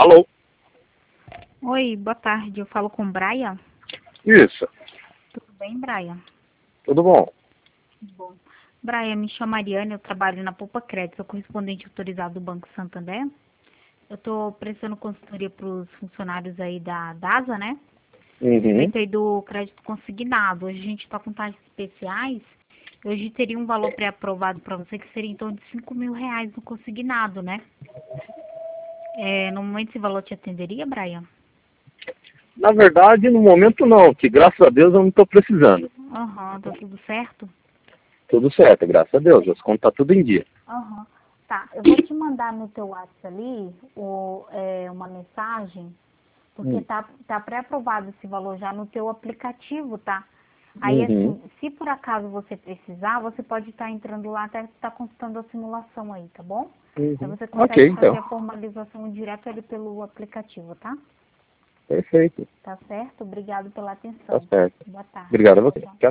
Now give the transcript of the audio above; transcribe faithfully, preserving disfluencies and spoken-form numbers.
Alô? Oi, boa tarde. Eu falo com o Brian. Isso. Tudo bem, Brian? Tudo bom? Bom. Brian, me chamo Mariane, eu trabalho na Poupa Crédito, sou correspondente autorizado do Banco Santander. Eu estou prestando consultoria para os funcionários aí da DASA, né? Uhum. Respeito aí do crédito consignado. Hoje a gente está com taxas especiais. Hoje teria um valor pré-aprovado para você que seria em torno de cinco mil reais no consignado, né? É, no momento esse valor te atenderia, Brian? Na verdade, no momento não, que graças a Deus eu não estou precisando. Aham, tá tudo certo? Tudo certo, graças a Deus, as contas tá tudo em dia. Aham. Tá, eu vou te mandar no teu WhatsApp ali o, é, uma mensagem, porque Hum. tá, tá pré-aprovado esse valor já no teu aplicativo, tá? Aí, Uhum. assim, se por acaso você precisar, você pode estar entrando lá até estar consultando a simulação aí, tá bom? Aí Uhum. você Ok, consegue então. fazer a formalização direto ali pelo aplicativo, tá? Perfeito. Tá certo? Obrigado pela Tá atenção. certo. Boa tarde. Obrigado a Tchau, você. tchau. Tchau.